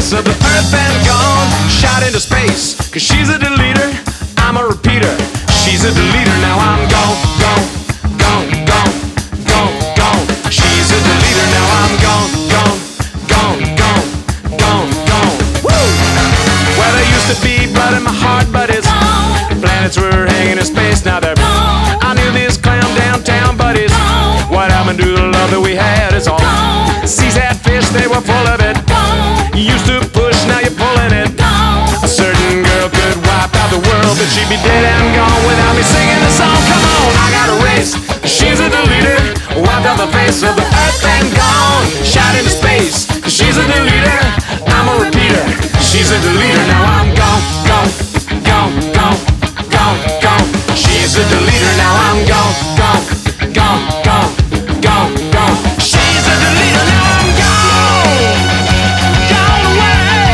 face of the earth and gone, shot into space. Cause she's a deleter, I'm a repeater. She's a deleter, now I'm gone, gone, gone, gone, gone, gone. She's a deleter, now I'm gone, gone, gone, gone, gone, gone. Woo! Well, there used to be blood in my heart, but it's gone. Planets were hanging in space, now they're gone. I knew this clown downtown, but it's gone. What happened to the love that we had? It's all gone. Seas had fish, they were full of it. Gone. You used to push, now you're pulling it. Gone. A certain girl could wipe out the world, but she'd be dead and gone without me singing the song. Come on, I got a race. She's a deleter, wiped out the face of the earth and gone, shot into space. Cause she's a deleter, I'm a repeater. She's a deleter, now I'm gone, gone, gone, gone, gone, gone. She's a deleter, now I'm gone, gone, gone, gone, gone, gone. She's a deleter, now I'm gone, gone away.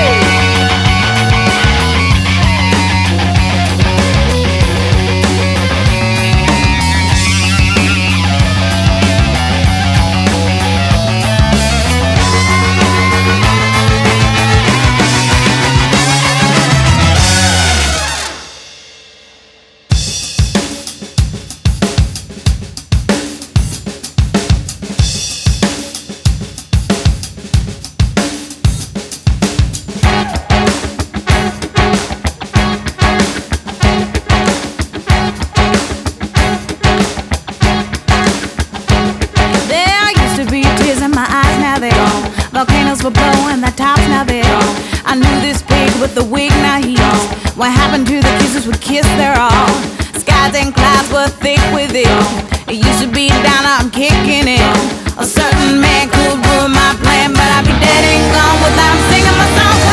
Volcanoes were blowing, the tops now they're gone. I knew this pig with the wig, now he's gone. What happened to the kisses we kissed, they're all. Skies and clouds were thick with it. It used to be down, I'm kicking it. A certain man could ruin my plan, but I'd be dead and gone without him singing my song.